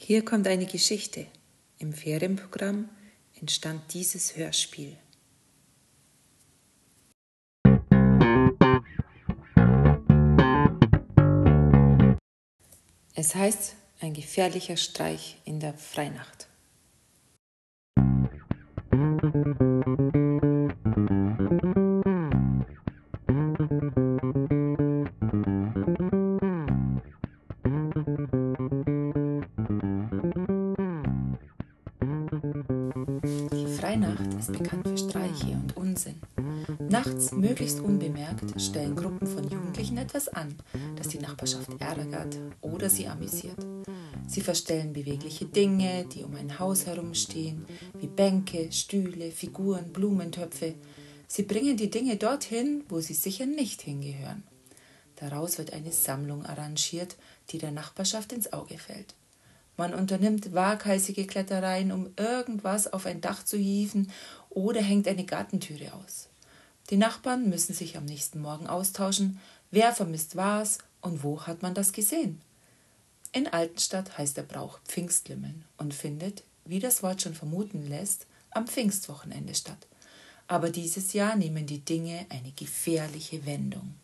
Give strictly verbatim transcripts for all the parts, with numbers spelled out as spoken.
Hier kommt eine Geschichte. Im Ferienprogramm entstand dieses Hörspiel. Es heißt, ein gefährlicher Streich in der Freinacht. Die Freinacht ist bekannt für Streiche und Unsinn. Nachts, möglichst unbemerkt, stellen Gruppen von Jugendlichen etwas an, das die Nachbarschaft ärgert oder sie amüsiert. Sie verstellen bewegliche Dinge, die um ein Haus herumstehen, wie Bänke, Stühle, Figuren, Blumentöpfe. Sie bringen die Dinge dorthin, wo sie sicher nicht hingehören. Daraus wird eine Sammlung arrangiert, die der Nachbarschaft ins Auge fällt. Man unternimmt waghalsige Klettereien, um irgendwas auf ein Dach zu hieven, oder hängt eine Gartentüre aus. Die Nachbarn müssen sich am nächsten Morgen austauschen, wer vermisst was und wo hat man das gesehen. In Altenstadt heißt der Brauch Pfingstlimmeln und findet, wie das Wort schon vermuten lässt, am Pfingstwochenende statt. Aber dieses Jahr nehmen die Dinge eine gefährliche Wendung.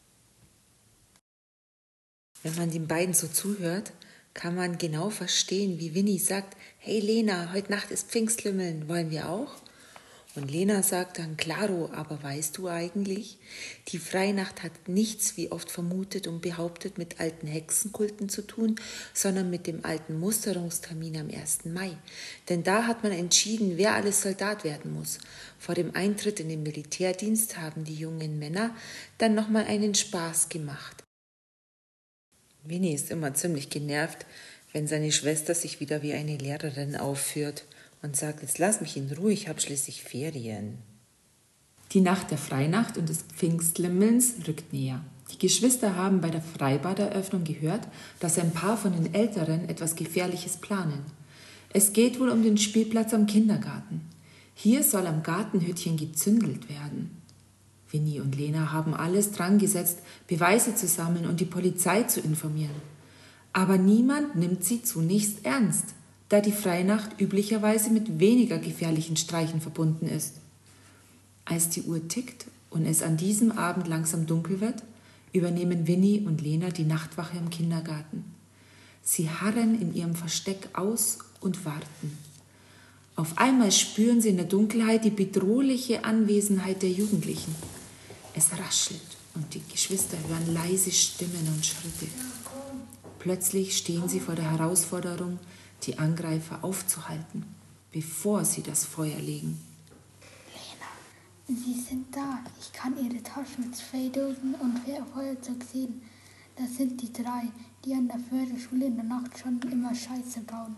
Wenn man den beiden so zuhört, kann man genau verstehen, wie Winnie sagt, hey Lena, heute Nacht ist Pfingstlimmeln, wollen wir auch? Und Lena sagt dann, klaro, aber weißt du eigentlich, die Freinacht hat nichts, wie oft vermutet und behauptet, mit alten Hexenkulten zu tun, sondern mit dem alten Musterungstermin am ersten Mai. Denn da hat man entschieden, wer alles Soldat werden muss. Vor dem Eintritt in den Militärdienst haben die jungen Männer dann nochmal einen Spaß gemacht. Winnie ist immer ziemlich genervt, wenn seine Schwester sich wieder wie eine Lehrerin aufführt und sagt, jetzt lass mich in Ruhe, ich habe schließlich Ferien. Die Nacht der Freinacht und des Pfingstlimmelns rückt näher. Die Geschwister haben bei der Freibaderöffnung gehört, dass ein paar von den Älteren etwas Gefährliches planen. Es geht wohl um den Spielplatz am Kindergarten. Hier soll am Gartenhütchen gezündelt werden. Winnie und Lena haben alles dran gesetzt, Beweise zu sammeln und die Polizei zu informieren. Aber niemand nimmt sie zunächst ernst, da die Freinacht üblicherweise mit weniger gefährlichen Streichen verbunden ist. Als die Uhr tickt und es an diesem Abend langsam dunkel wird, übernehmen Winnie und Lena die Nachtwache im Kindergarten. Sie harren in ihrem Versteck aus und warten. Auf einmal spüren sie in der Dunkelheit die bedrohliche Anwesenheit der Jugendlichen. Es raschelt und die Geschwister hören leise Stimmen und Schritte. Plötzlich stehen sie vor der Herausforderung, die Angreifer aufzuhalten, bevor sie das Feuer legen. Lena, Sie sind da. Ich kann Ihre Taschen mit Spraydosen und Feuerzeug sehen. Das sind die drei, die an der Förderschule in der Nacht schon immer Scheiße bauen.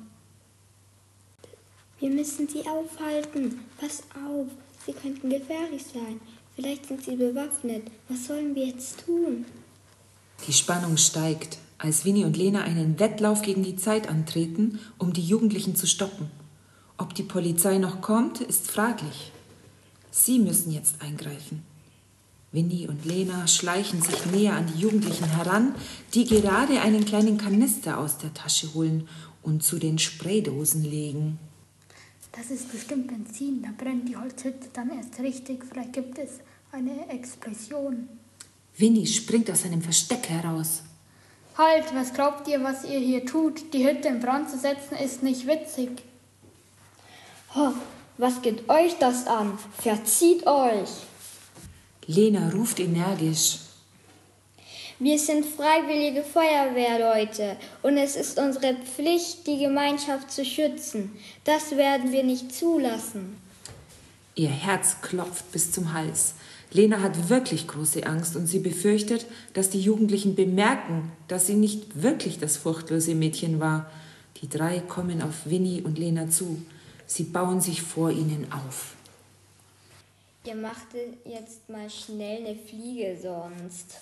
Wir müssen sie aufhalten. Pass auf, sie könnten gefährlich sein. Vielleicht sind sie bewaffnet. Was sollen wir jetzt tun? Die Spannung steigt, als Winnie und Lena einen Wettlauf gegen die Zeit antreten, um die Jugendlichen zu stoppen. Ob die Polizei noch kommt, ist fraglich. Sie müssen jetzt eingreifen. Winnie und Lena schleichen sich näher an die Jugendlichen heran, die gerade einen kleinen Kanister aus der Tasche holen und zu den Spraydosen legen. Das ist bestimmt Benzin, da brennt die Holzhütte dann erst richtig. Vielleicht gibt es eine Explosion. Winnie springt aus seinem Versteck heraus. Halt, was glaubt ihr, was ihr hier tut? Die Hütte in Brand zu setzen ist nicht witzig. Oh, was geht euch das an? Verzieht euch! Lena ruft energisch. Wir sind freiwillige Feuerwehrleute und es ist unsere Pflicht, die Gemeinschaft zu schützen. Das werden wir nicht zulassen. Ihr Herz klopft bis zum Hals. Lena hat wirklich große Angst und sie befürchtet, dass die Jugendlichen bemerken, dass sie nicht wirklich das furchtlose Mädchen war. Die drei kommen auf Winnie und Lena zu. Sie bauen sich vor ihnen auf. Ihr macht jetzt mal schnell eine Fliege sonst.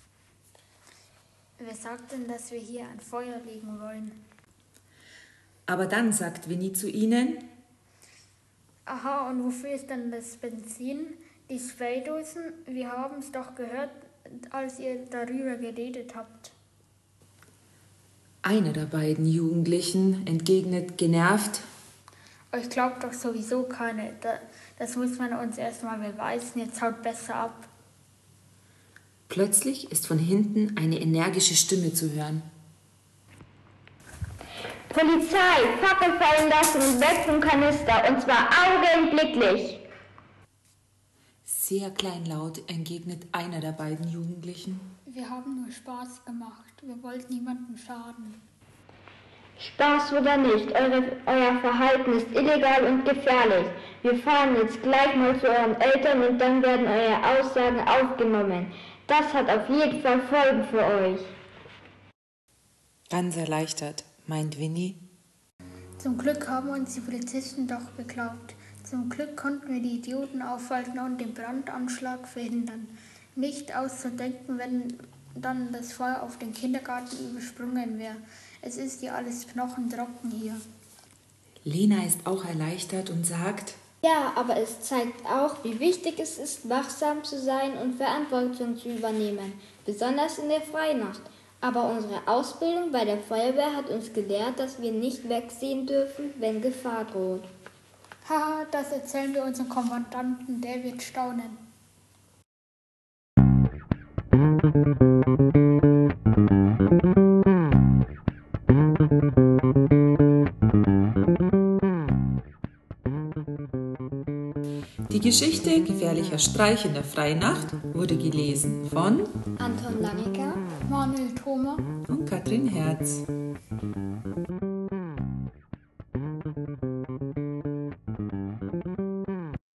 Wer sagt denn, dass wir hier ein Feuer legen wollen? Aber dann sagt Winnie zu ihnen: Aha, und wofür ist denn das Benzin? Die Spraydosen? Wir haben es doch gehört, als ihr darüber geredet habt. Einer der beiden Jugendlichen entgegnet genervt: Euch glaubt doch sowieso keine. Das muss man uns erstmal beweisen. Jetzt haut besser ab. Plötzlich ist von hinten eine energische Stimme zu hören. Polizei, Fackel fallen lassen und weg vom Kanister, und zwar augenblicklich. Sehr kleinlaut entgegnet einer der beiden Jugendlichen. Wir haben nur Spaß gemacht. Wir wollten niemandem schaden. Spaß oder nicht, eure, euer Verhalten ist illegal und gefährlich. Wir fahren jetzt gleich mal zu euren Eltern und dann werden eure Aussagen aufgenommen. Das hat auf jeden Fall Folgen für euch. Ganz erleichtert, meint Winnie. Zum Glück haben uns die Polizisten doch beglaubt. Zum Glück konnten wir die Idioten aufhalten und den Brandanschlag verhindern. Nicht auszudenken, wenn dann das Feuer auf den Kindergarten übersprungen wäre. Es ist ja alles knochentrocken hier. Lena ist auch erleichtert und sagt: Ja, aber es zeigt auch, wie wichtig es ist, wachsam zu sein und Verantwortung zu übernehmen, besonders in der Freinacht. Aber unsere Ausbildung bei der Feuerwehr hat uns gelehrt, dass wir nicht wegsehen dürfen, wenn Gefahr droht. Haha, das erzählen wir unserem Kommandanten, der wird staunen. Die Geschichte Gefährlicher Streich in der Freinacht wurde gelesen von Anton Langecker, Manuel Thoma und Katrin Herz.